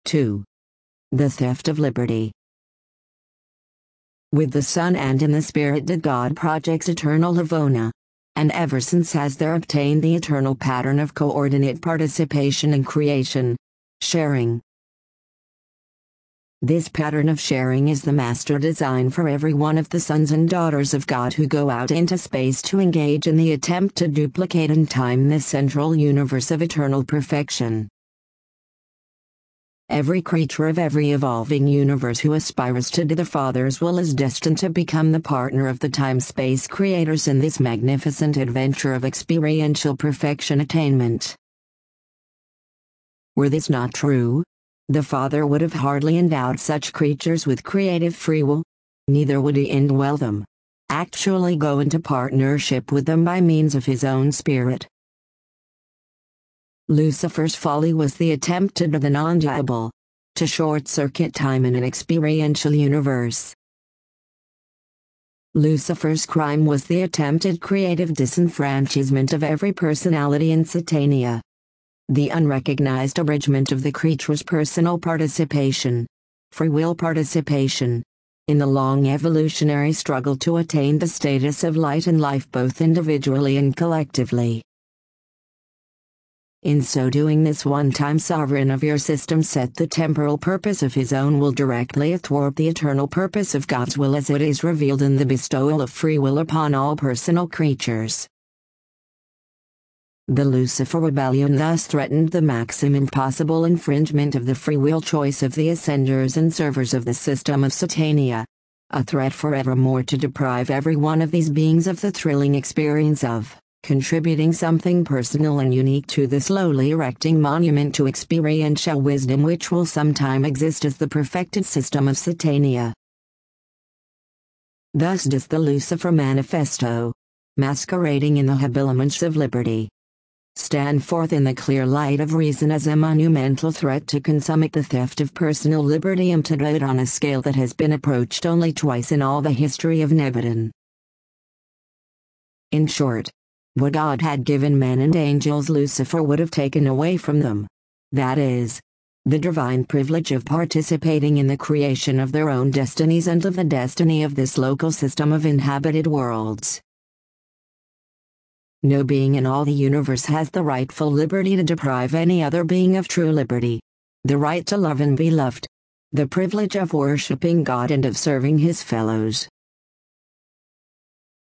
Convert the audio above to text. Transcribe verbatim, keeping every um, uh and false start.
two. The theft of liberty. With the Son and in the Spirit did God projects eternal Livona. And ever since has there obtained the eternal pattern of coordinate participation in creation. Sharing. This pattern of sharing is the master design for every one of the sons and daughters of God who go out into space to engage in the attempt to duplicate in time this central universe of eternal perfection. Every creature of every evolving universe who aspires to do the Father's will is destined to become the partner of the time-space creators in this magnificent adventure of experiential perfection attainment. Were this not true, the Father would have hardly endowed such creatures with creative free will. Neither would he indwell them, actually go into partnership with them by means of his own Spirit. Lucifer's folly was the attempt to do the non-doable, to short-circuit time in an experiential universe. Lucifer's crime was the attempted creative disenfranchisement of every personality in Satania. The unrecognized abridgment of the creature's personal participation, free will participation, in the long evolutionary struggle to attain the status of light and life both individually and collectively. In so doing, this one-time sovereign of your system set the temporal purpose of his own will directly athwart the eternal purpose of God's will as it is revealed in the bestowal of free will upon all personal creatures. The Lucifer rebellion thus threatened the maximum possible infringement of the free will choice of the ascenders and servers of the system of Satania, a threat forevermore to deprive every one of these beings of the thrilling experience of contributing something personal and unique to the slowly erecting monument to experiential wisdom which will sometime exist as the perfected system of Satania. Thus does the Lucifer Manifesto, masquerading in the habiliments of liberty, stand forth in the clear light of reason as a monumental threat to consummate the theft of personal liberty and to do it on a scale that has been approached only twice in all the history of Nebadon. In short, what God had given men and angels Lucifer would have taken away from them. That is, the divine privilege of participating in the creation of their own destinies and of the destiny of this local system of inhabited worlds. No being in all the universe has the rightful liberty to deprive any other being of true liberty, the right to love and be loved, the privilege of worshipping God and of serving his fellows.